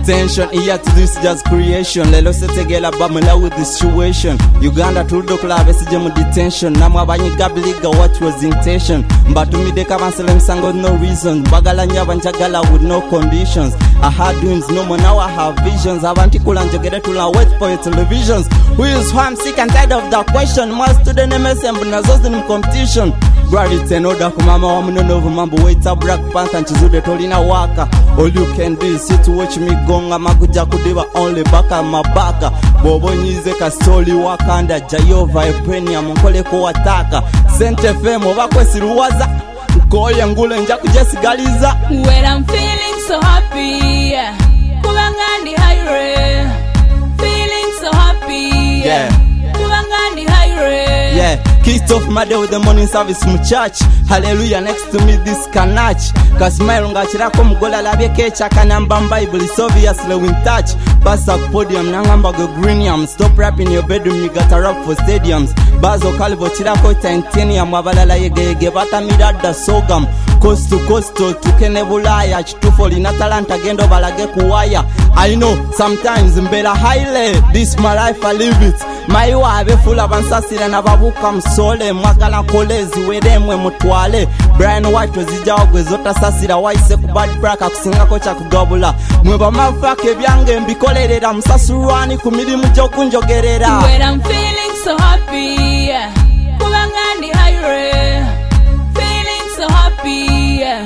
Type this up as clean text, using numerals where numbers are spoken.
Attention, here to this just creation. Lelo setegela bamula with the situation. Uganda to the club, SJ detention. Namwa banyiga biliga what was intention. Mbatumide kabansele msango no reason. Bagala nyaba njagala with no conditions. I had dreams, no more now I have visions. Avanti kulanjogere tula wait for your televisions. Who is who? I'm sick and tired of that question. More student MSM bunazozi ni competition. Gravity and order kumama wa mnonovu mambo wait up Black Panther nchizude tolina waka. All you can do is sit to watch me gonga makuja kudiva only baka mabaka. Bobo nyize kasoli wakanda Jayova eprenia mkole kuwataka. Sente femo wakwe siruwaza Koye ngule nja kujesigaliza. When I'm feeling so happy, kubangani highway. Feeling so happy, kubangani highway. Yeah, kicked off my day with the morning service mu church. Hallelujah, next to me this canach. Kasmile ngachirako mugola labye kecha kanamba Bible is obviously in touch. Pass up podium nangamba go green yam. Stop rapping your bedroom, you gotta rap for stadiums. Bazo kalvo chirako titanium wabalala yege bata mirada sogam. Coast to coastal tukene bulaya chitufoli na talanta gendo balage kuwaya. I know sometimes mbela highly this my life I live it. My wabe full of ansasira na babuka msole mwagala kolezi wedemwe mutwale. Brian White wezijagwe zota sasira waise kubad braka kusinga kocha kugabula. Mweba mafake byange mbikolerera msasurwani kumirimu jokunjogerera. When I'm feeling so happy, kubangani highway. Feeling so happy,